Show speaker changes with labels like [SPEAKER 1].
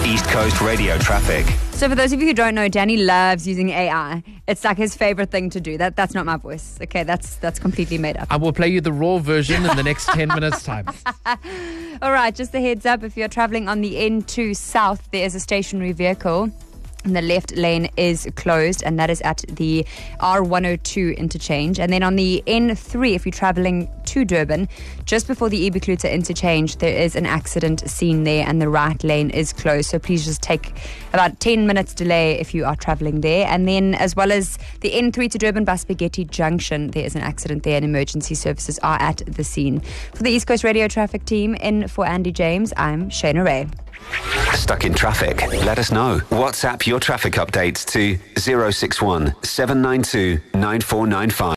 [SPEAKER 1] East Coast radio traffic.
[SPEAKER 2] So for those of you who don't know, Danny loves using AI. It's like his favorite thing to do. That's not my voice. Okay, that's completely made up.
[SPEAKER 3] I will play you the raw version in the next 10 minutes' time.
[SPEAKER 2] All right, just a heads up. If you're traveling on the N2 South, there is a stationary vehicle. And the left lane is closed, and that is at the R102 interchange. And then on the N3, if you're traveling to Durban, just before the Ibukluta interchange, there is an accident scene there, and the right lane is closed. So please just take about 10 minutes delay if you are traveling there. And then as well as the N3 to Durban by Spaghetti Junction, there is an accident there, and emergency services are at the scene. For the East Coast Radio Traffic Team, in for Andy James, I'm Shayna Ray.
[SPEAKER 1] Stuck in traffic? Let us know. WhatsApp your traffic updates to 061 792 9495.